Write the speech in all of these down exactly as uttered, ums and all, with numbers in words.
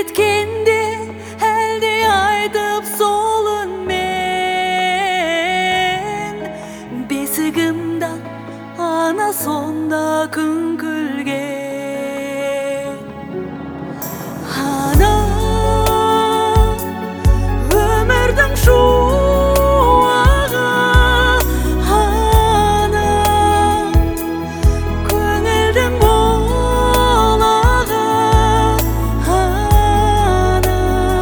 еткенде әлде айтып солын мен бесігімді ана сонда күн күлген ана өмірдің шуағы ана көңілдің болағы ана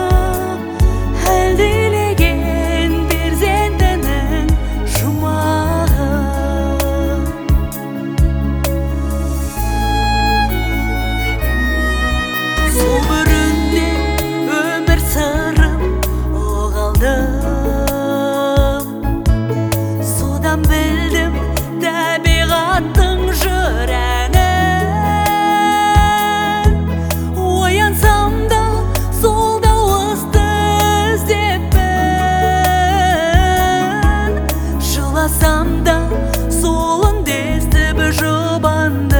әлдилеген перзентінің жұмағы сол бүрінде өмір сырым оғалдым содан білдім табиғаттың жыр әнін оянсам да сол дауысты іздеппін жыласам да сол үнді естіп жұбандым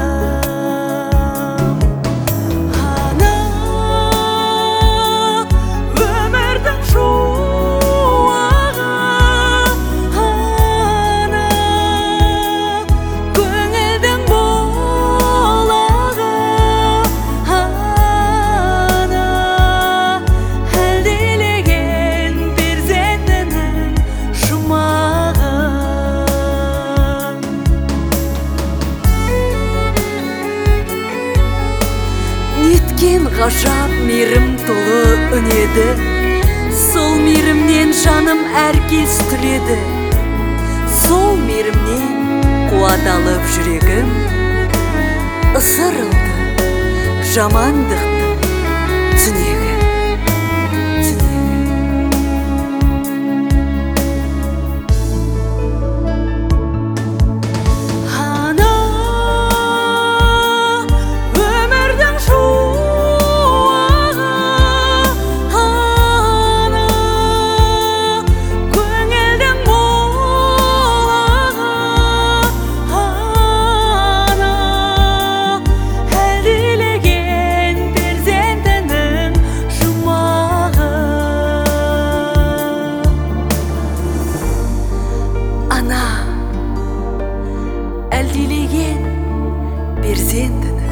ана өмірдің шуағы ана көңілдің болағы ана әлдилеген перзентінің жұмағы неткен ғажап мейірім толы үн еді сол мейірімнен жаным әркез түледі сол мейірімнен қуат алып жүрегім ысырылды жамандықтың түнегі түнегі ана өмірдің шуағы ана көңілдің болағы ана әлдилеген перзентінің жұмағы ана әлдилеген перзентінің